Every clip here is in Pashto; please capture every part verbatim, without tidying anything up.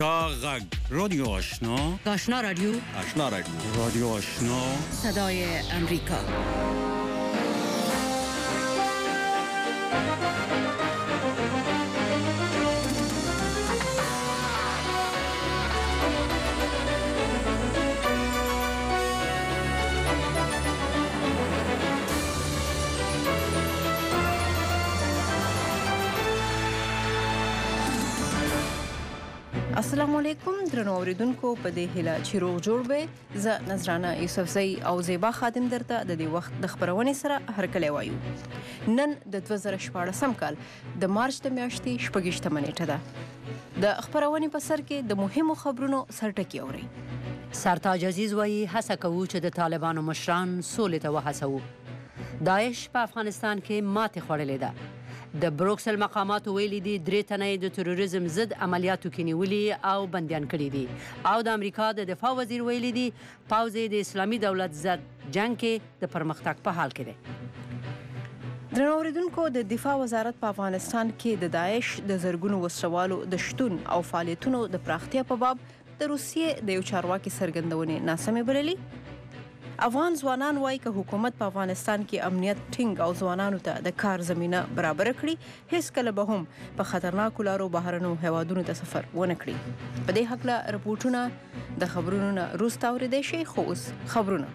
غږ رادیو آشنا آشنا رادیو آشنا رادیو رادیو آشنا صدای امریکا. السلام علیکم درنو اوریدونکو په دې هیله چې روغ جوړ به زه نظرانه یوسفزۍ او زیبا خادم درته د دې وخت د خبرونې سره هرکلی وایو. نن د دوه زره شپاړسم کال د مارچ د میاشتې شپږیشتمه نیټه ده. د خبرونې په سر کې د مهمو خبرونو سرټکي اورئ. سرتاج عزیز وایي هڅه کوو چې د طالبانو مشران سولې ته وهڅوو. داعش په افغانستان کې ماتې خوړلې ده. د بروکسل مقاماتو ویلي دي درې تنه د تروریزم ضد عملیاتو کې نیولي او بندیان کړي دي او د امریکا د دفاع وزیر ویلي دي پوځ د اسلامي دولت ضد جنگ کې د پرمختګ په حال کې دی. درنو اوریدونکو د دفاع وزارت په افغانستان کې د داعش د زرګونو وسلوالو د شتون او فعالیتونو د پراختیا په باب د روسیې د یو چارواکي څرګندونې ناسمې بللي. افغان ځوانان وایي که حکومت په افغانستان کې امنیت ټینګ او ځوانانو ته د کار زمینه برابره کړي هیڅکله به هم په خطرناکو لارو بهرنیو هیوادونو ته سفر ونه کړي. په دې هکله رپورټونه د خبرونو نه وروسته اورېدی شئ. خو اوس خبرونه.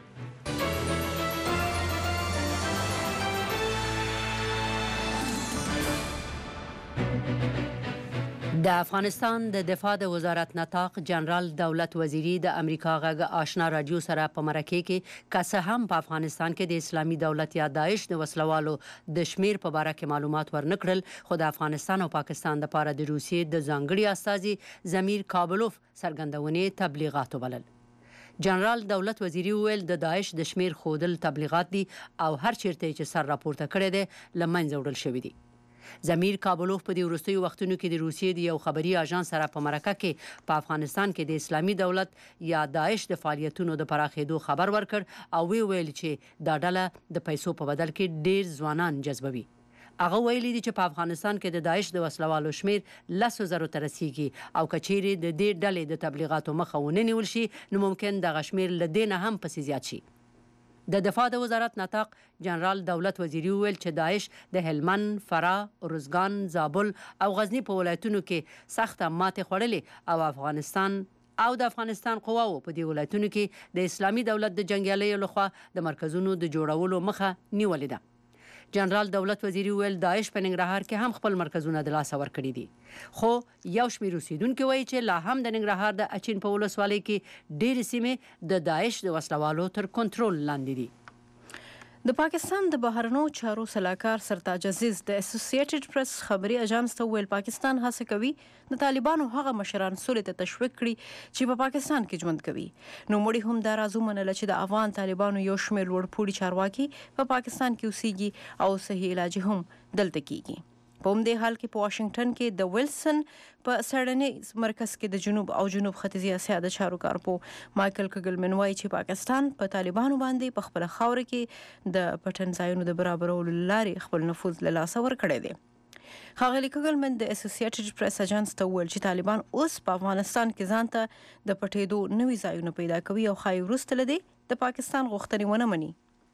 د افغانستان د دفاع د وزارت نطاق جنرال دولت وزیری د امریکا غږ آشنا رادیو سره په مرکه کې که څه هم په افغانستان کې د اسلامي دولت یا داعش د وسلوالو د شمیر په باره کې معلومات ورنکړل خو د افغانستان او پاکستان لپاره د روسیې د ځانګړي استازي زمیر کابلوف څرګندونې تبلیغات وبلل. جنرال دولت وزیری ویل د داعش د شمیر خودل تبلیغات دي او هر چیرته چې سر راپورته کړی دی لمنځه وړل شوی دی. زمیر کابلوف په دې وروستیو وختونو کې د روسیې د یو خبري اژانس سره په مرکه کې په افغانستان کې د اسلامي دولت یا داعش د فعالیتونو د پراخېدو خبر ورکړ او وی ویل چې دا ډله د پیسو په بدل کې ډیر ځوانان جذبوي. هغه ویلي دي چې په افغانستان کې د داعش د وسلوالو شمیر لسو زرو ته رسیږي او که چیرې د دې ډلې د تبلیغاتو مخه ونه نیول شي نو ممکن دغه شمیر له دې نه هم پسې زیات شي. د دفاع د وزارت نطاق جنرال دولت وزیری ویل چې داعش د هلمند، فراه، ارزګان، زابل او غزنی په ولایتونو کې سخته ماتې خوړلې او افغانستان او د افغانستان قواو په دې ولایتونو کې د اسلامي دولت د جنګیالیو لخوا د مرکزونو د جوړولو مخه نیولې ده. جنرال دولت وزیری ویل داعش په ننګرهار کې هم خپل مرکزونه د لاسه ورکړي دي خو یو شمېر اوسیدونکي وایي چې لا هم د ننګرهار د اچین په ولسوالۍ کې ډېرې سیمې د داعش د وسلوالو تر کنټرول لاندې دي. د پاکستان د بهرنیو چارو سلاکار سرتاج عزیز د اسوسییټډ پریس خبري اژانس ته ویل پاکستان هڅه کوي د طالبانو هغه مشران سولې ته تشویق کړي چې په پاکستان کې ژوند کوي. نو مړي هم دا راز ومنله چې د افغان طالبانو یو شمېر لوړپوړي چارواکي په پاکستان کې اوسېږي او صحي علاج هم دلته کیږي. په همدې حال کې په واشنگټن کې د ویلسن په څېړنیز مرکز کې د جنوب او جنوب ختیځي اسیا د چارو کارپو مایکل کګلمن وایي چې پاکستان په طالبانو باندې په خپله خاوره کې د پټن ځایونو د برابرولو له لارې خپل نفوذ له لاسه ورکړی دی. ښاغلي کګلمن د اسوسییټډ پریس اژانس ته وویل چې طالبان اوس په افغانستان کې ځان ته د پټېدو نوي ځایونه پیدا کوي او ښایي وروسته له دې د پاکستان غوښتنې ونه مني.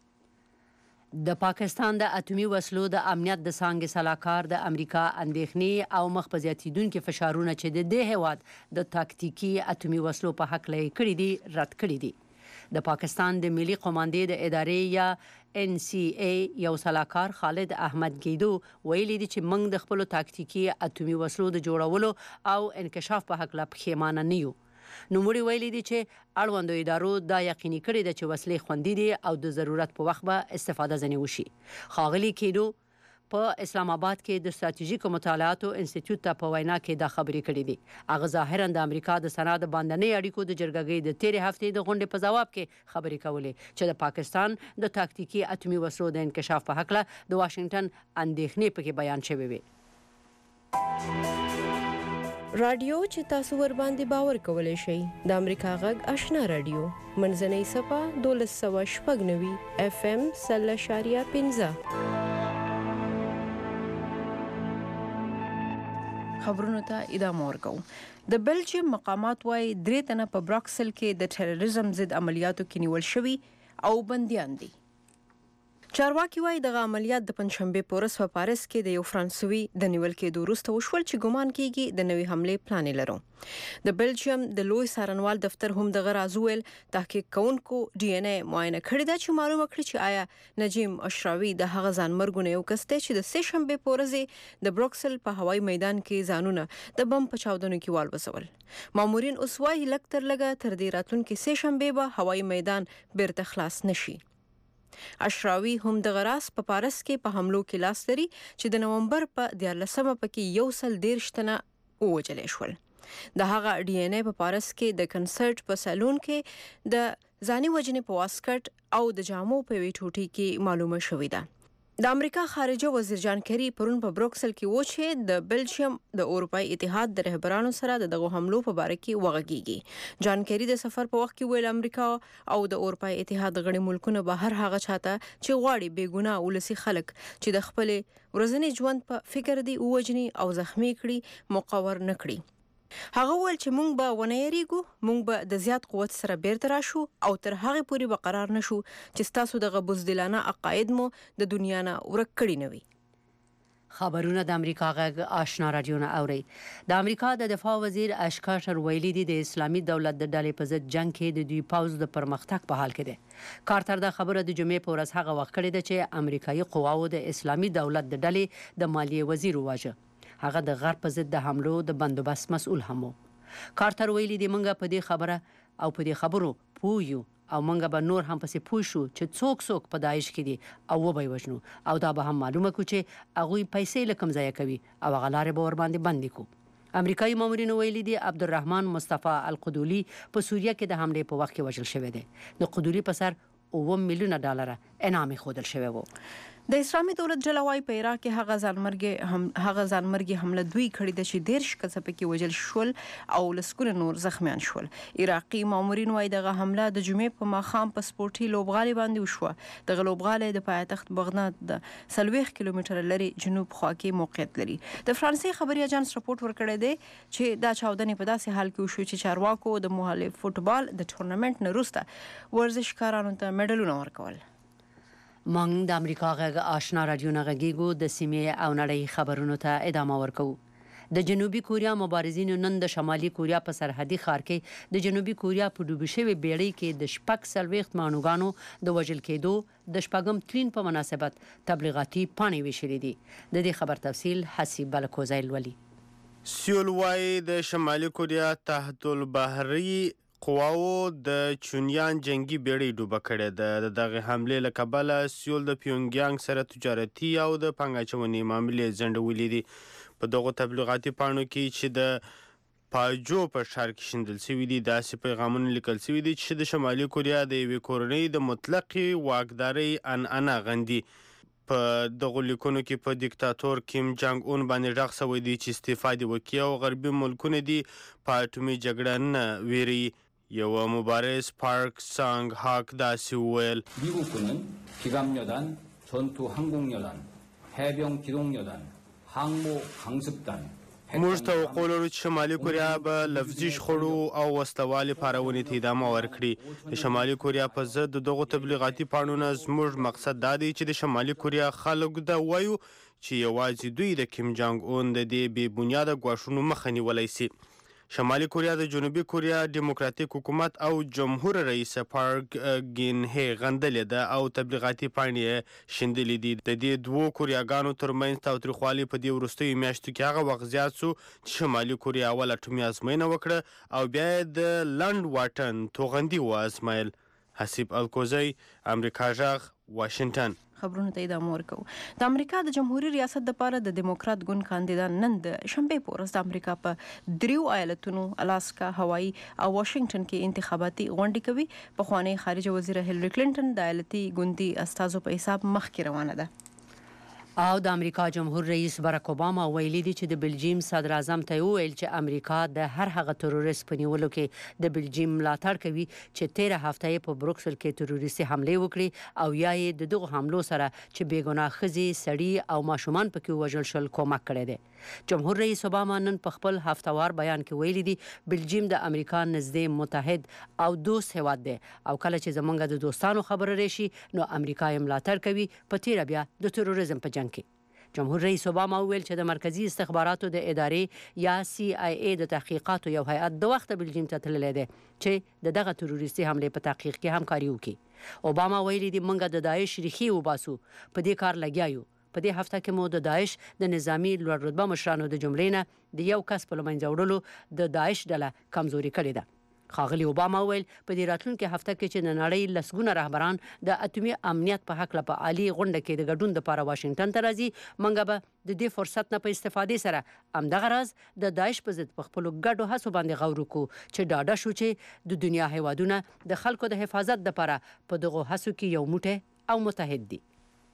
د پاکستان د اټومي وسلو د امنیت د څانګې سلاکار د امریکا اندېښنې او مخ په زیاتېدونکي فشارونه چې د دې هیواد د تاکتیکي اټومي وسلو په هکله یې کړي دي رد کړي دي. د پاکستان د ملي قوماندې د ادارې یا ان سی ای یو سلاکار خالد احمد گیدو ویلي دي چې موږ د خپلو تاکتیکي اټومي وسلو د جوړولو او انکشاف په هکله پښیمانه نه یو. نوموړي ویلي دي چې اړوندو ادارو دا یقیني کړي ده چې وسلې خوندي دي او د ضرورت په وخت به استفاده ځنې وشي. ښاغلي کیدو په اسلام آباد کې د ستراتیژیکو مطالعاتو انسټیټیوټ ته په وینا کې دا خبرې کړې دي. هغه ظاهرا د امریکا د سنا د باندنۍ اړیکو د جرګګۍ د تیرې هفتې د غونډې په ځواب کې خبرې کولې چې د پاکستان د تاکتیکي اټومي وسلو د انکشاف په هکله د واشنگټن اندېښنې پکې بیان شوې وي. رادیو چې تاسو ور باندې باور کولای شئ د امریکا غږ آشنا رادیو منځنۍ صفه دولس سوه شپږ نوي اف ام سل اشاریه پنځه. خبرونو ته ادامه ورکوو. د بلجیم مقامات وايي درې تنه په براکسل کې د ټیرریزم ضد عملیاتو کې نیول شوي او بندیان دي. چارواکي وايي دغه عملیات د پنځشنبې په ورځ په پاریس کې د یو فرانسوي د نیول کېدو وروسته وشول چې ګمان کېږي د نوې حملې پلان یې لرو. د بلجیم د لوی څارنوال دفتر هم دغه راز وویل تحقیق کوونکو ډي ان اے معاینه کړې ده چې معلومه کړي چې آیا نجیم اشراوي د هغه ځانمرګو نه یو کس دی چې د سې شنبې په ورځ د بروکسل په هوایي میدان کې ځانونه د بم په چاودنو کې والوځول. مامورین اوس وايي لږ تر لږه تر دې راتلونکي سې شنبې به هوایي میدان بیرته خلاص نشي. اشراوي هم د غراس په پاریس کې په حملو کې لاس لري چې د نومبر په دیارلسمه پکې یو سل دیرش تنه ووژل شول. د هغه ډي ان اے په پاریس کې د کنسرت په سالون کې د ځاني وجنې په واسکټ او د جامو په وی ټوټي کې معلومه شوې ده. د امریکا خارجه وزیر جان کری پرون په بروکسل کې و چې د بلجیم د اروپای اتحاد د رهبرانو سره د دغه حملو په باره کې وغږیږي. جان کری د سفر په وخت کې ویل امریکا او د اروپای اتحاد غړي ملکونه به هر هغه چاته چې غواړي بېګناه ولسی خلک چې د خپل ورځني ژوند په فکر دی ووجني او زخمی کړي مقور نه کړي. هغه ویل چې مونږ به ونه یریږو، مونږ به د زیات قوت سره بیرته راشو او تر هغې پورې به قرار نشو چې ستاسو دغه بزدلانه عقاید مو د دنیا نه ورک کړي نه وي. خبرونه د امریکا غږ آشنا رادیو نه اوري. د امریکا د دفاع وزیر اش کارټر ویلي دی د اسلامي دولت د ډلې په ضد جنگ کې د دوی پوځ د پرمختګ په حال کې دی. کارټر دا خبره د جمعې په ورځ هغه وخت کړې ده چې امریکایي قواو د اسلامي دولت د ډلې د مالیې وزیر وواژه. هغه د غرب په ضد د حملو د بندوبست مسؤل هم و. کارټر ویلي دی موږ په دې خبره او په دې خبرو پوه یو او موږ به نور هم پسې پوه شو چې څوک څوک په داعش کې دي او وبه یې وژنو او دا به هم معلومه کړو چې هغوی پیسې له کوم ځایه کوي او هغه لارې به ورباندې بندې کړو. امریکایي مامورینو ویلي دي عبدالرحمن مصطفی القدولي په سوریه کې د حملې په وخت کې وژل شوی دی. د قدولي په سر اووه میلیونه ډالره انعام ښودل شوی و. د اسلامي دولت ډله وايي په عراق کې هغه ځانمرګي هم هغه ځانمرګي حمله دوی کړې ده چې دیرش کسه پکې وژل شول او لسګونه نور زخمیان شول. عراقي مامورین وايي دغه حمله د جمعې په ماښام په سپورټي لوبغالي باندې وشوه. دغه لوبغالی د پایتخت بغداد د څلوېښت کیلومتره لري جنوب خوا کې موقعیت لري. د فرانسې خبري اجانس راپورټ ورکړی دی چې دا چاودنې په داسې حال کې وشو چې چارواکو د مخالف فوټبال د ټورنمنت نه وروسته ورزشکارانو ته میډلونه ورکول. مونږ د امریکا غږ آشنا رادیو نه غږیږو. د سیمې او نړۍ خبرونو ته ادامه ورکوو. د جنوبي کوریا مبارزینو نن د شمالي کوریا په سرحدي ښار کې د جنوبي کوریا په ډوبې شوې بیړۍ کې د شپږ څلوېښت ماڼوګانو د وژل کېدو د شپږم تلین په مناسبت تبلیغاتي پاڼې ویشلې دي. د دې خبر تفصیل حسیب بلکوزی لولي. سیول وايي د شمالي کوریا تحت البحري قواو د چونیان جنگي بیړۍ ډوبه کړې ده. د دغه حملې له کبله سیول د پیونګیانګ سره تجارتي او د پانګه اچونې معاملې ځنډولې دي. په دغو تبلیغاتي پاڼو کې چې د پاجو په ښار کې شیندل شوي دي داسې پیغامونه لیکل شوي دي چې د شمالي کوریا د یوې کورنۍ د مطلقې واکدارۍ عنعنه غندي. په دغو لیکونو کې په دیکتاتور کیم جانګ اون باندې غږ شوی دی چې استعفا دې وکړي او غربي ملکونه دي په اټومي جګړه نه ویري. یو مبارز پارک سانګ هاک داسې وویل 미국군은 기갑여단, 전투 항공여단, 해병 기동여단, 항모 강습단 موږ ته وقول لرو چې شمالي کوریا به لفظي شخړو او وسلوالې پارونې ته ادامه ورکړي. د شمالي کوریا په ضد دغو تبلیغاتي پاڼو نه زموږ مقصد دا دی چې د شمالي کوریا خلکو ته وایو چې یوازې دوی د کیم جانګ اون د دې بې بنیاده ګواښونو مخه نیولی سي. شمالي کوریا د جنوبي کوریا دیموکراتیک حکومت او جمهور رئیس پارک ګین هی غندلې ده او تبلیغاتي پاڼې شیندلې دي. د دې دوو کوریاګانو ترمنځ تاوتریخوالی په دې وروستیو میاشتو کې هغه وخت زیات سو چې شمالي کوریا اول اټومي ازموینه وکړه او بیا یې د لنډ واټن توغندي وازمایل. حسیب الکوزی، امریکا غږ، واشنگټن. خبرونو ته ادامه ورکوو. د امریکا د جمهوریت ریاست لپاره د دیموکرات ګوند کاندیدان نن د شنبې په ورځ د امریکا په دریو ایالتونو الاسکا، هوایي او واشنگټن کې انتخاباتي غونډې کوي. پخوانۍ خارجه وزیره هیلری کلینټن د ایالتي ګوندي استازو په حساب مخکې روانه ده. او د امریکا جمهور رئیس باراک اوباما ویلي دي چې د بلجیم صدر اعظم ته ویل چې امریکا د هر هغه تروریست په نیولو کې د بلجیم ملاتړ کوي چې تیره هفته په بروکسل کې تروریستي حمله وکړي او یا د دغه حملو سره چې بیګناه ښځې سړي او ماشومان پکې وژل شول کومک کړی دی. جمهور رئیس اوباما نن په خپل هفتوار بیان کې ویلي دي بلجیم د امریکا نږدې متحد او دوست هیواد دی او کله چې زمونږ د دوستانو خبره راشي نو امریکا یې ملاتړ کوي په تیره بیا د تروریزم په جنګ کې. جمهور رئیس اوباما ویل چې د مرکزی استخباراتو د ادارې یا سی آی ای د تحقیقاتو یو هیئت د وخت بلجیم ته تللی دی چې د دغه تروریستي حمله په تحقیق کې همکاري وکړي. اوباما ویلي دی موږ د داعش ریښې وباسو په دې کار لګیا یو. په دې هفته کې مو د داعش د نظامی لوړ رتبه مشرانو د جملې نه د یو کس په لمنځه وړلو د داعش ډله کمزوري کړې ده. ښاغلي اوباما ویل په دې راتلونکي هفته کې چې د نړۍ لسګونه رهبران د اټومي امنیت په حق په عالی غونډه کې د ګډون لپاره واشنگټن ته راځي موږ به د دې فرصت نه په استفادې سره همدغه راز د داعش په ضد په خپلو ګډو هڅو باندې غور وکړو چې ډاډه شو چې د دنیا هیوادونه د خلکو د حفاظت لپاره په دغه هڅو کې یو موټی او متحد دي.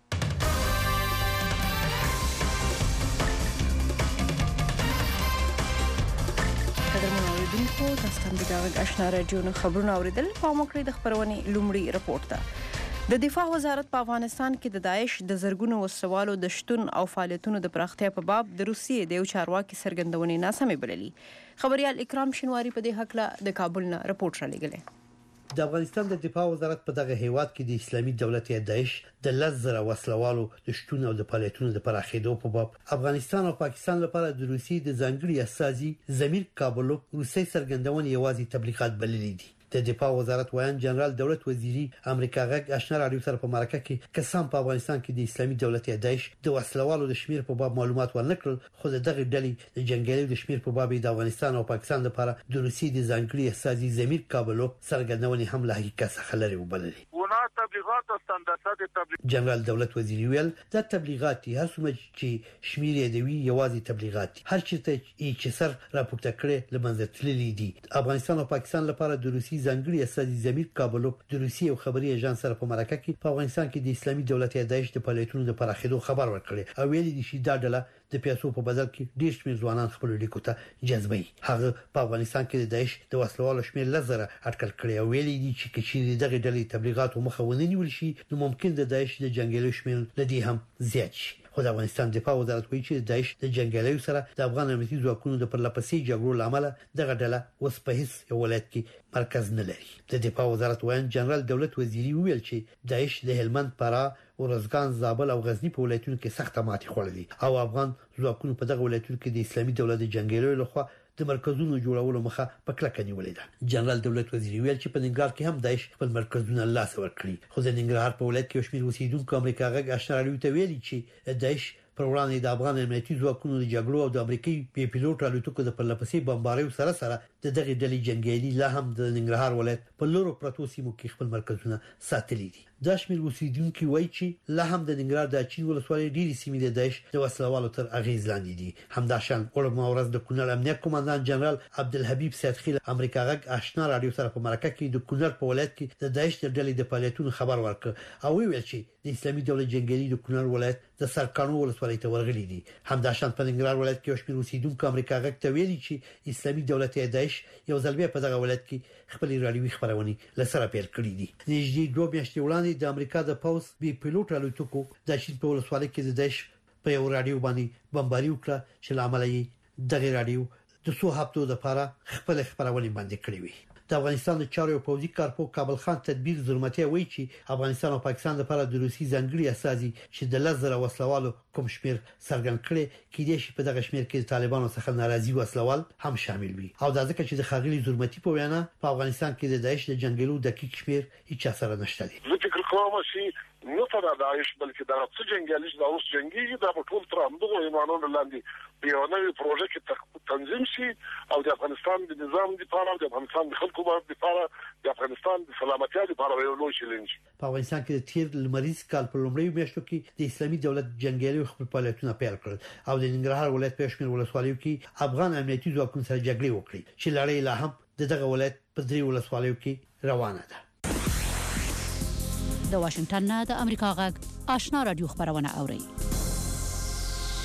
دونکو تاسو ته د آشنا رادیو نو خبرونه اوریدل په موکړې د خبرونې لومړی رپورت ده. د دفاع وزارت په افغانستان کې د داعش د زرګونو وسوالو د شتون او فعالیتونو د پراختیا په باب د روسیې د یو چارواکي څرګندونې ناسمې بللې. خبريال اکرام شینواری په دې حق له د کابل نه رپورت را لګلې. د افغانستان د دفاع وزارت په دغه هیواد کې د اسلامي دولت یا داعش د لزر وسلوالو د شتون او د فعالیتونو د پراخېدو په باب افغانستان او پاکستان لپاره د روسیې د ځانګړي استازي زمیر کابلوف روسي څرګندونې یوازې تبلیغات بللې دي. د دفاع وزارت وایي جنرال دولت وزیری امریکا غږ آشنا رادیو سره په مرکه کې قسم په افغانستان کې د اسلامي دولت یا داعش د وسلوالو د شمیر په باب معلومات ورنکړل خو دغه ډلې د جنگیالو د شمیر په باب د افغانستان او پاکستان لپاره د روسیې د ځانګړي استازي زمیر کابلوف څرګندونې هم له حقیقت څخه لري وبللې. تبلیغات او استانداردات تبلیغ جنرال دولت وزیری ویل دا تبلیغات هر څومره چې شمیر یې دی یوازې تبلیغات هر چیرته چې سر راپورته کړي لمنځه تللی دي. افغانستان او پاکستان لپاره د روسي ځانګړي استازي زمیر کابلوف د روسي او خبري ایجنس سره په مرکه کې په افغانستان کې د اسلامي دولت یا داعش د فعالیتونو د پراخېدو خبر ورکړي او ویلي دي چې دا ډله د پیسو په بدل کې ډېر شمېر ځوانان خپل لیکو ته جذبوي. هغه په افغانستان کې د داعش د وسلوالو شمېر لزره اټکل کړي او ویلي دي چې کچې دغه ډلې تبلیغات مخه ونه نیول شي نو ممکن د داعش د جنگیالو شمېر لدی هم زیات شي. خو د افغانستان دفاع وزارت وایي چې داعش د جنگیالو سره د افغان امنیتي ځواکونو د پرلپسې جګړو لامل دغه ډله اوس په هیڅ یو ولایت کې مرکز نه لري. د دفاع وزارت وایي جنرال دولت وزیری ویل چې داعش د هلمند پرا ورزګان زابل او غزنی په ولایتونو کې سخت ماتې خوړلې او افغان ځواکونو په دغه ولایتونو کې د اسلامي دولت د جنگیالو لخوا د مرکزونو جوړولو مخه په کلکه نیولې ده. جنرال دولت وزیری ویل چې په ننګرهار کې هم داعش خپل مرکزونه لاس ورکړي خو د ننګرهار په ولایت کې شمېر اوسیدونکو امریکا غږ آشنا رادیو ته ویلي چې داعش پر وړاندې د افغان امنیتي ځواکونو د جګړو او د امریکایي پی پیلوټ الوتکو د پرلپسې بمباریو سره سره د دغه ډلې جنگیالي لا هم د ننګرهار ولایت په لورو پروتو سیمو کې خپل مرکزونه ساتلي دي. د شمیر اوسیدونکو وایي چې لا هم د ننګرهار د اچین ولسوالۍ ډېری سیمې د داعش د وسلوالو تر اغیز لاندې دي. همداشان ورځ ورځ د کونړ امنیت قومندان جنرال عبدالحبیب سیدخیل امریکا غږ آشنا رادیو سره په مرکه کې د کونړ په ولایت کې د داعش د ډلې د فعالیتونو خبر ورکړ او ویل چې د اسلامي دولت جنگیالي د کونړ ولایت د سرکانو ولسوالۍ ته ورغلي دي. همداشان په ننګرهار ولایت کې شمیر اوسیدونکو امریکا غږ ته ویلي چې اسلامي دولت یا داعش یو ځل بیا په دغه ولایت کې خپل رادیوي خبرونه لسره پیل کړې دي. نږدې دوه میاشتې وړاندې د امریکا د پوز بي پیلوټ الوتکو د چین په ولسوالۍ کې د داعش په یو رادیو باندې بمباري وکړه چې لامل یې دغه رادیو د څو هفتو لپاره خپل خبرونه باندې کړې وي. د افغانستان د چارو پوځي کارپو کابل خان تدبیر زرمتي وایي چې افغانستان او پاکستان لپاره د روسي ځانګړي استازي چې د لزر وسلوالو کوم شمیر څرګند کړي کېدای شي په دغه شمیر کې د طالبانو څخه ناراضي وسلوال هم شامل وي او دا ځکه چې د خاغلی زرمتي په وینا په افغانستان کې د داعش د جنگیالو دقیق شمیر هیڅ سره نشته دي. زه فکر کوم چې نو تر داعش بلکې دا څه جنگیالي دا اوس جنگي دا په ټول تر همدغه ایمانونو لاندې په یو نوې پروژه کې تنظیم شي او د افغانستان د نظام لپاره د افغانستان د خلکو لپاره د افغانستان د سلامتیا لپاره یو لوی چیلنج. په افغانستان کې د تیر لمریز کال په لومړیو میاشتو کې د اسلامي دولت جنگیالي خپل فعالیتونه پیل کړل او د ننګرهار ولایت په شمیر ولسوالیو کې افغان امنیتي ځواکونو سره جګړې وکړې چې لړۍ لا هم د دغه ولایت په درې ولسوالیو کې روانه ده. د واشنگټن نه د امریکا غږ آشنا رادیو خبرونه اوري.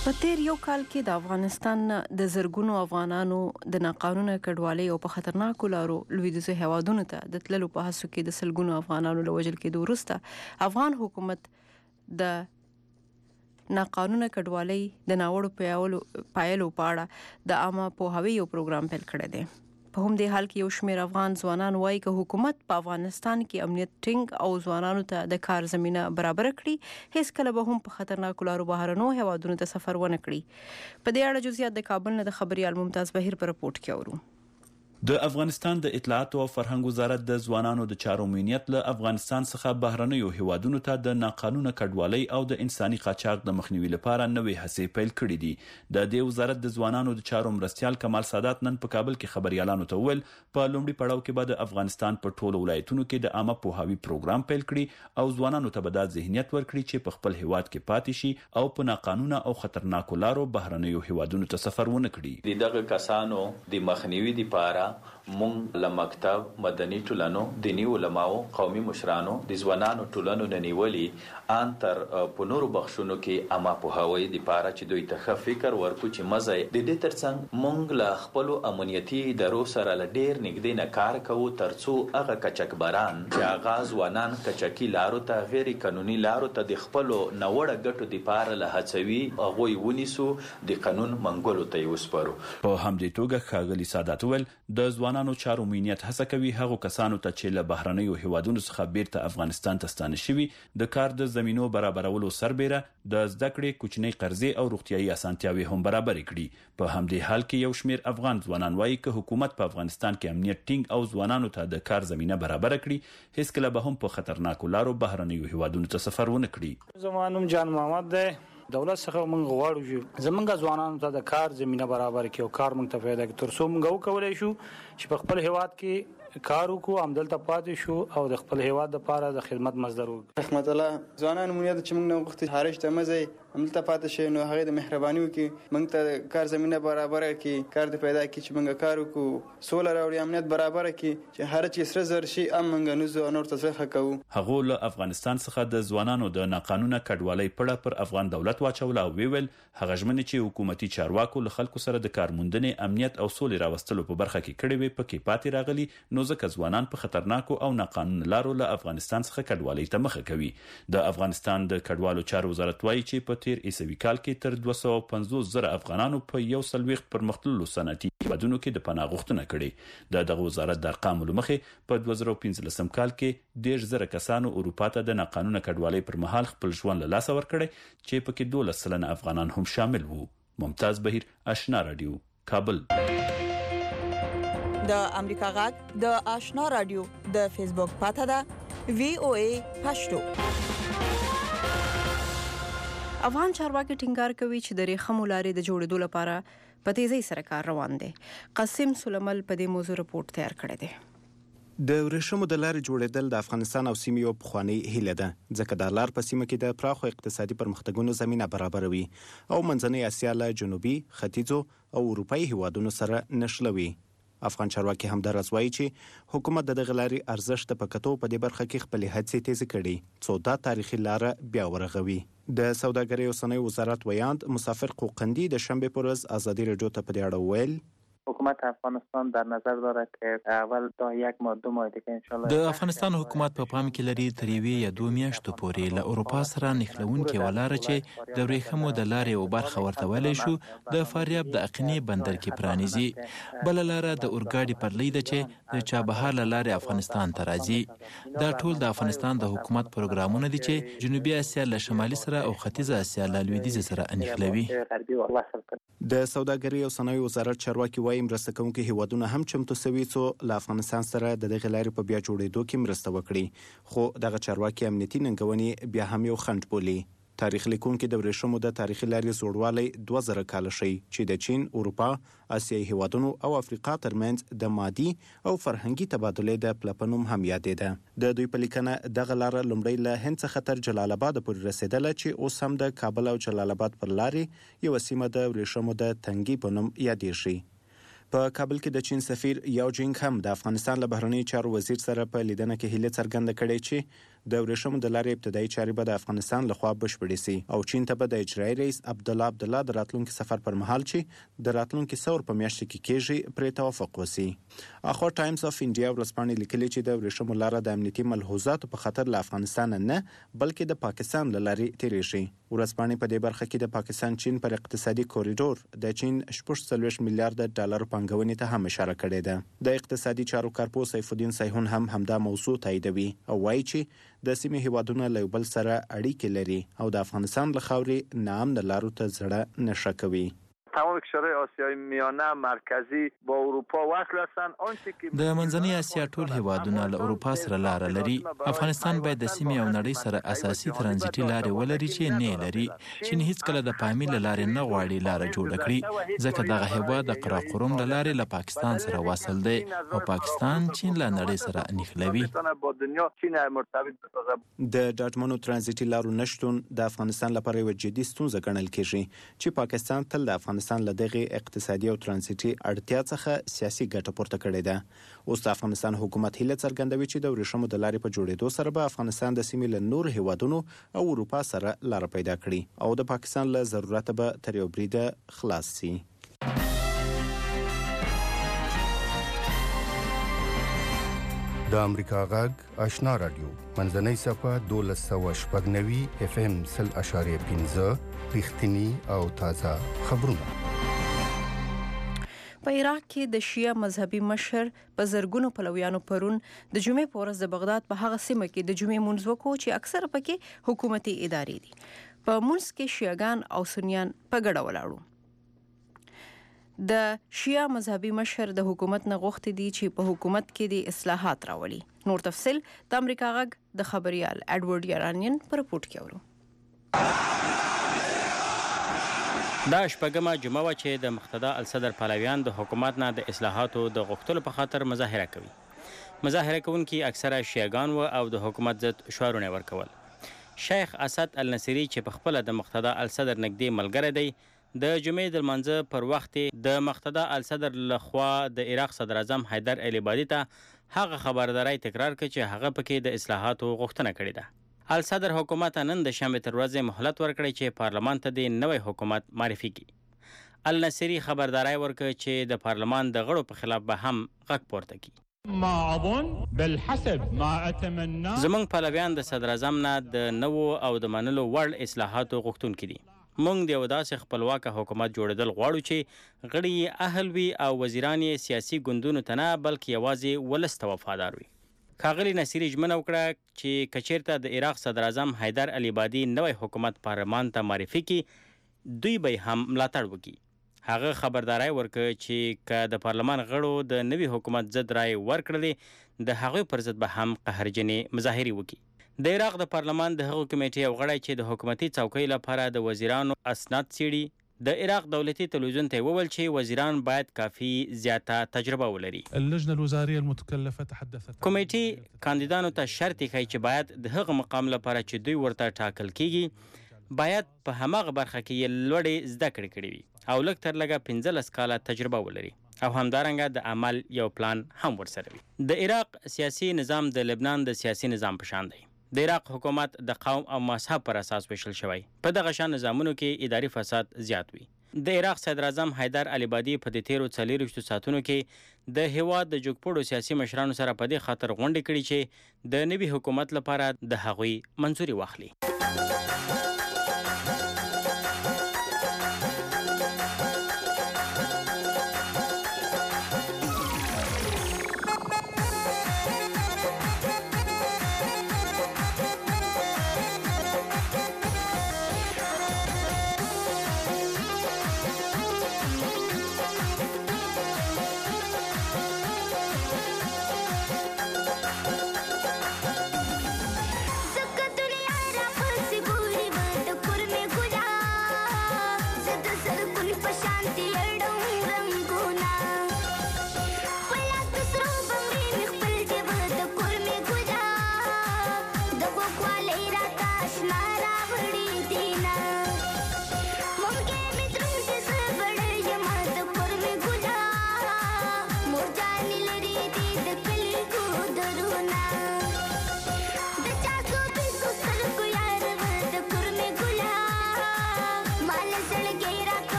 په تیر یو کال کې د افغانستان د زرګونو افغانانو د ناقانونه کډوالۍ او په خطرناکو لارو لویدیځو هیوادونو ته د تللو په هڅو کې د سلګونو افغانانو له وژل کېدو وروسته افغان حکومت د ناقانونه کډوالۍ د ناوړو پایلو په اړه د عامه پوهاوي یو پروګرام پیل کړی دی. په هم دې حال کې یو شمېر افغان ځوانان وایي چې حکومت په افغانستان کې امنیت ټینګ او ځوانانو ته د کار زمينه برابر کړي هیڅ کله به هم په خطرناکو لارو بهرنو هیوادونو ته سفر ونه کړي. په دې اړه جزئیات د کابل نه د خبريال ممتاز بهیر په رپورت کې اورو. د افغانستان د اطلاعات او فرهنګ وزارت د ځوانانو د چارو امنیت له افغانستان څخه بهرنیو هیوادونو ته د ناقانونه کډوالۍ او د انساني قاچاق د مخنیوي لپاره نوې هڅې پیل کړې دي. د دې وزارت د ځوانانو د چارو مرستيال کمال سادات نن په کابل کې خبريالانو ته ویل په لومړي پړاو کې به د افغانستان په ټولو ولایتونو کې د عامه پوهاوي پروګرام پیل کړي او ځوانانو ته به د ذهنیت ورکړي چې په خپل هیواد کې پاتې شي او په ناقانونه او خطرناکو لارو بهرنیو هیوادونو ته سفر ونه کړي. دغه کسانو د مخنیوي لپاره مونږ له مکتب مدني ټولنو دینی علماو قومي مشرانو د ځوانانو ټولنو ننیولي ان تر په نورو بخښونو کې اما په هوایي د پاره چې دوی ته فکر ورکو چې مزه د دې ترڅنګ مونږ له خپل امنیتي ادارو سره ل ډیر نږدې نه کار کوو ترڅو هغه کچکبران چې آغاز ونان کچکی لارو ته غیر قانوني لارو ته د خپل نوړه ګټو د پاره له هڅوي هغه ونیسو د قانون منګولو ته وسپارو. په همدې توګه ښاغلي سادات ول د ځوانانو چارو امنیت هڅه کوي هغه کسانو ته چې له بهرنیو هیوادونو څخه بیرته افغانستان ته ستانه شوي د کار د زمینو برابرولو سربېره د زده کړې کوچنۍ قرضې او روغتيایي اسانتیاوي هم برابر کړي. په همدې حال کې یو شمېر افغان ځوانان وایي چې حکومت په افغانستان کې امنیت ټینګ او ځوانانو ته د کار زمينه برابر کړي هیڅ کله به هم په خطرناکو لارو بهرنیو هیوادونو ته سفر ونه کړي. زمانوم جان محمد ده دولت څخه موږ غواړو چې زمونږ ځوانانو ته د کار زمينه برابر کړي او کار موږ ته پیدا کړي تر څو موږ وکولای شو چې په خپل هیواد کې کار وکړو عمدلته پاتې شو او د خپل هیواد لپاره د خدمت مصدر وکړو. رحمت الله ځوانان مونږ چې موږ نه وخت خارج ته مزه عمدلته پاتې شي نو هغه د مهرباني وکړي موږ ته کار زمينه برابر کړي کار د پیدا کړي چې موږ کار وکړو سول راوړي امنیت برابر کړي چې هر چی سره زر شي ام موږ نو زو نور تصریح کوو. هغه له افغانستان څخه د ځوانانو د ناقانونه کډوالۍ پړه پر افغان دولت واچول او ویل هغه ژمنه چې حکومتي چارواکو له خلکو سره د کارموندنې امنیت او سولې راوستلو په برخه کې کړي وي پکې پاتې راغلي نو ځکه ځوانان په خطرناکو او ناقانونه لارو له افغانستان څخه کډوالۍ ته مخه کوي. د افغانستان د کډوالو چارو وزارت وایي چې په تیر عیسوي کال کې تر دوه سوه پنځوس زره افغانانو په یو سلويخت پرمختللو صنعتي هیوادونو کې د پناه غوښتنه کړې. د دغه وزارت د ارقامو له مخې په دوه زره پنځلسم کال کې ډیر زره کسانو اروپا ته د ناقانونه کډوالۍ پر مهال خپل ژوند له لاسه ورکړي چې پکې دولس سلنه افغانان هم شامل وو. ممتاز بهیر آشنا رادیو کابل. د امریکا غږ د آشنا رادیو د فیسبوک پاته ده وی او ای پښتو. افغان چارواکي ټینګار کوي چې د ریښمو لارې د جوړېدو لپاره په تیزی سره کار روان دی. قاسم سلیمل په دې موضوع رپورت تیار کړی دی. د ورېښمو د لارې جوړېدل د افغانستان او سیمې یو پخوانی هیله ده ځکه د لار په سیمه کې د پراخو اقتصادي پرمختګونو زمينه برابروي او منځنۍ اسیا له جنوبي ختیځو او اروپאי هیوادونو سره نښلوي. افغان چارواکي هم د رضوي چې حکومت د دغه لارې ارزښت په کتو په دې برخه کې خپل هڅې تیز کړي څو دا تاریخي لار بیا ورغوي. د سوداګرۍ او صنایع وزارت ویاند مسافر قوقندی د شنبه پر ورځ ازادي رادیو ته په دې اړه ویل حکومت افغانستان در نظر داره که اول تا یک ماه دو ماه دیگه ان شاء الله د افغانستان حکومت په پام کې لري تر یوې یا دوه میاشتو پورې له اروپا سره نښلونکې ولاره چې د ورېښمو د لارې او برخه ورته ویلی شو د فاریاب د اقینې بندر کې پرانیزي. بله لاره د اورګاډي پټلۍ ده چې د چابهار له لارې افغانستان ته راځي. دا ټول د افغانستان د حکومت پروګرامونه دي چې جنوبي اسیا له شمالي سره او ختیځه اسیا له لویدیځ سره نښلوي. د سوداګرۍ او صنایع وزارت چارواکي وايي مرسته کوونکي هیوادونه هم چمتو سوي څو له افغانستان سره د دغه لارې په بیا جوړېدو کې مرسته وکړي خو دغه چارواکي امنیتي ننګونې بیا هم یو خنډ بولي. تاریخ لیکونکي د ورېښمو د تاریخي لارې زوړوالی دوه زره کاله شي چې د چین، اروپا، اسیایي هیوادونو او افریقا ترمنځ د مادي او فرهنګي تبادلې د پلپنوم هم یادېده. د دوی په لیکنه دغه لاره لومړی له هند څخه تر جلال آباد پورې رسېدله چې اوس هم د کابل او جلال آباد پر لارې یو سیمه د ورېښمو د تنګي په نوم یادېږي. په کابل کې د چین سفیر یاو جینګ هم د افغانستان له بهرنیو چارو وزیر سره په لیدنه کې هیله څرګنده کړې چې د ورېښمو د لارې ابتدایي چارې به د افغانستان لخوا بشپړې سي او چین ته به د اجرایي رئیس عبدالله عبدالله د راتلونکي سفر پر مهال چې د راتلونکي ثور په میاشت کې کېږي پرې توافق وسی. اخو ټایمز اف انډیا ورځپاڼې لیکلي چې د ورېښمو لاره د امنیتي ملحوظاتو په خاطر له افغانستان نه بلکې د پاکستان له لارې تیریږي. ورځپاڼې په دې برخه کې د پاکستان چین پر اقتصادي کوریډور د چین شپږ څلوېښت میلیارډ ډالر پانګونې ته هم اشاره کړې ده. د اقتصادي چارو کارپوه سیف الدین سیحون هم همدا موضوع تاییدوي او وایي چې د سیمې هیوادونه له بل سره اړیکې لري او د افغانستان له خاورې ناامن لارو ته زړه نشه کوي. تمام کشورهای آسیای میانه مرکزی با اروپا وصل هستند. آنچه که د منځنۍ اسیا ټول هیوادونه له اروپا سره لار لري. افغانستان باید د سیمې او نړۍ سره اساسي ترانزیتي لارې ولري چې نه لري. چین هیڅ کله د پامي له لارې نه غواړي لار جوړ کړي ځکه دغه هیواد د قراقرم له لارې له پاکستان سره وصل دی او پاکستان چین له نړۍ سره نښلوي. د ډاډمنو ترانزیتي لارو نشتون د افغانستان لپاره یوه جدي ستونزه ګڼل کیږي چې پاکستان تل د افغانستان له دغه اقتصادي او ترانزیتي اړتیا څخه سیاسي ګټه پورته کړې ده. اوس د افغانستان حکومت هیله څرګندوي چې د ورېښمو د لارې په جوړېدو سره به افغانستان د سیمې له نور هیوادونو او اروپا سره لار پیدا کړي او د پاکستان له ضرورت به تر یو بریده خلاص شي. د امریکا غږ آشنا رادیو منځنۍ صفه دولس سوه شپږ نوي اف ام سل اشاریه پنځه رښتینی او تازه خبرونه. په عراق کې د شیعه مذهبي مشر په زرګونو پلویانو پرون د جمعې په ورځ د بغداد په هغه سیمه کې د جمعې مونځ وکړو چې اکثره پکې حکومتي ادارې دي. په مونځ کې شیعاګان او سنیان په ګډه ولاړو. د شیعه مذهبي مشر د حکومت نه غوښتي دي چې په حکومت کې د اصلاحات راولي. نور تفصیل د امریکا غږ د خبريال اډوارډ یارانین پر رپورټ کې اورو. دا شپږمه جمعه وه چې د مقتدا الصدر پلویان د حکومت نه د اصلاحاتو د غوښتلو په خاطر مظاهره کوي. مظاهره کوونکي اکثره شیعاګان و او د حکومت ضد شعارونه ورکول. شیخ اسد النصری چې په خپله د مقتدا الصدر نږدې ملګری دی د جمعې د لمانځه پر وخت د مقتدا الصدر لخوا د عراق صدر اعظم حیدر العبادي ته هغه خبرداری تکرار کړ چې هغه پکې د اصلاحاتو غوښتنه کړې ده. الصدر حکومت نن د شنبې تر ورځې مهلت ورکړی چې پارلمان ته د نوی حکومت معرفي کړي. النصری خبرداری ورکړ چې د پارلمان د غړو په خلاف به هم غږ پورته کړي. ما اظن بالحسب ما اتمنى زمونږ پلویان د صدر اعظم نه د نوو او د منلو وړ اصلاحاتو غوښتونکي دي. موږ د یو داسې خپلواکه حکومت جوړېدل غواړو چې غړي یې اهل وي او وزیران یې سیاسي ګوندونو ته نه بلکې یوازې ولس ته وفادار وي. ښاغلي نصیري ژمنه وکړه چې که چیرته د عراق صدر اعظم حیدر العبادي نوی حکومت پارلمان ته معرفي کړي دوی به هم ملاتړ وکړي. هغه خبرداری ورکړ چې که د پارلمان غړو د نوي حکومت ضد رای ورکړلې د هغوی پر ضد به هم قهرجنې مظاهرې وکړي. د عراق د پارلمان د هغو کمیټې یو غړی چې د حکومتي څوکۍ لپاره د وزیرانو اسناد څیړي د عراق دولتي تلویزیون ته وویل چې وزیران باید کافي زیاته تجربه ولري. اللجنه الوزاريه المتكلفه تحدثت کمیټې کاندیدانو ته شرط یې چې باید د هغه مقام لپاره چې دوی ورته ټاکل کیږي باید په هماغه برخه کې یې لوړې زده کړې کړې وي او لږ تر لږه پنځلس کاله تجربه ولري او همدارنګه د عمل یو پلان هم ورسره وي. د عراق سیاسي نظام د لبنان د سیاسي نظام په شان دی. د عراق حکومت د قوم او مذهب پر اساس ویشل شوی. په دغه شان نظامونو کې اداري فساد زیات وي. د عراق صدر اعظم حیدر العبادي په دې تیرو څلوېښتو ساعتونو کې د هیواد د جګپوړو سیاسي مشرانو سره په دې خاطر غونډې کړي چې د نوي حکومت لپاره د هغوی منظوري واخلي.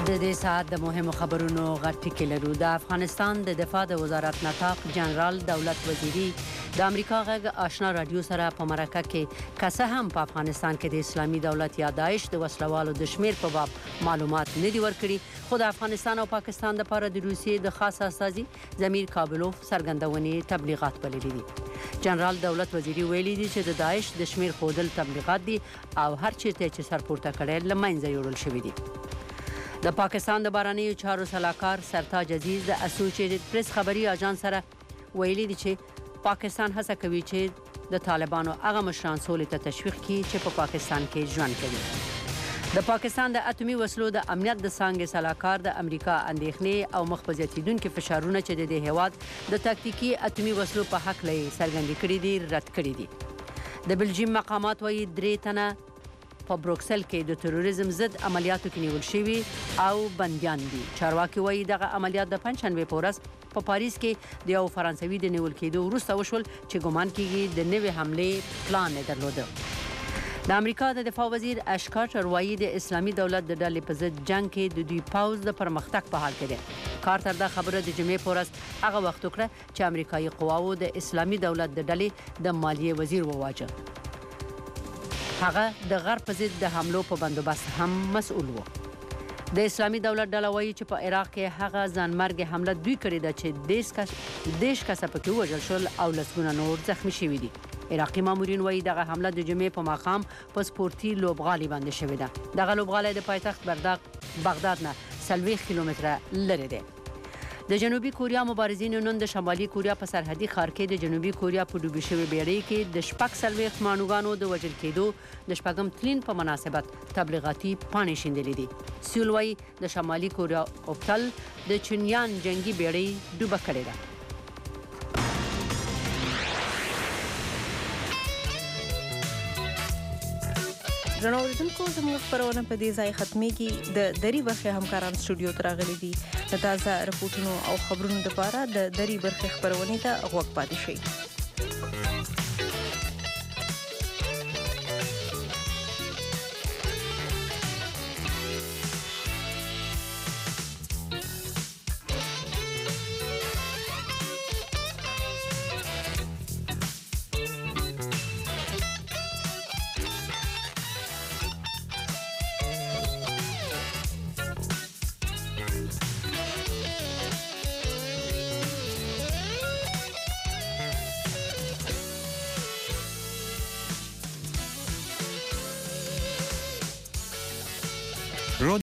د دې ساعت د مهمو خبرونو غټی لرو. د افغانستان د دفاع د وزارت نطاق جنرال دولت وزیری د امریکا غږ آشنا رادیو سره په مرکه کې کسه هم په افغانستان کې د اسلامي دولت یا داعش د وسلوالو د شمیر په باب معلومات نه دی ورکړي، خو د افغانستان او پاکستان لپاره د روسیې د خاص استازي زمیر کابلوف څرګندونې تبلیغات بللي دي. جنرال دولت وزیری ویلي دي چې د داعش د شمیر خودل تبلیغات دي او هر چیرته چې سرپورته کړي لمنځه یوړل شوی دي. د پاکستان د بهرنیو چارو سلاکار سرتاج عزیز د اسوسییټډ پریس خبري اژانس سره ویلي دي چې پاکستان هڅه کوي چې د طالبانو هغه مشران سولې ته تشویق کړي چې په پاکستان کې ژوند کوي. د پاکستان د اتمی وسلو د امنیت د څانګې سلاکار د امریکا اندېښنې او مخ په زیاتیدونکو فشارونه چې د دې هیواد د تاکتیکي اتمی وسلو په حق لې څرګند کړي دي رد کړي دي. د بلجیم مقامات وايي درې تنه په بروکسل کې د تروریزم ضد عملیاتو کې نیول شوي او بنديان دي. چارواکي وايي دغه عملیات د پنځشنبه په ورځ په پاریس کې د یو فرانسوي د نیول کېدو وروسته وشول چې ګومان کېږي د نوې حمله پلان یې درلوده. د امریکا د دفاع وزیر اش کارټر وايي د اسلامي دولت د ډلې په ضد جنگ کې د دوی پاوز د پرمختګ په حال کې دی. کارټر دا خبره د جمعې په ورځ هغه وخت وکړه چې امریکایي قواوو د اسلامي دولت د ډلې د مالیې وزیر وواژه. هغه د غرب په ضد د حملو په بندوبست هم مسؤل و. د اسلامي دولت ډله وایي چې په عراق کې هغه ځانمرګ حمله دوی کړې ده چې دیش کس دیش کس پکې وژل شول او لسګونه نور زخمی شوي دي. عراقي مامورین وایي دغه حمله د جمعې په ماښام په سپورتي لوبغالي باندې شوې ده. دغه لوبغالی د پایتخت بغداد نه څلوېښت کیلومتره لرې دی. د جنوبي کوریا مبارزینو نن د شمالي کوریا په سرحدي ښار کې د جنوبي کوریا په ډوبې شوې بیړۍ کې د شپږ څلوېښت ماڼوګانو د وژل کېدو د شپږم تلین په مناسبت تبلیغاتي پاڼې شیندلې دي. سیول وایي د شمالي کوریا اوپتل د چونیان جنگي بیړۍ ډوبه کړې ده. درنو اوریدونکو زموږ خپرونه په دې ځای ختمېږي. د دري برخې همکاران سټوډیو ته راغلي دي. د تازه رپورټونو او خبرونو لپاره د دري برخې خپرونې ته غوږ پاتې شئ.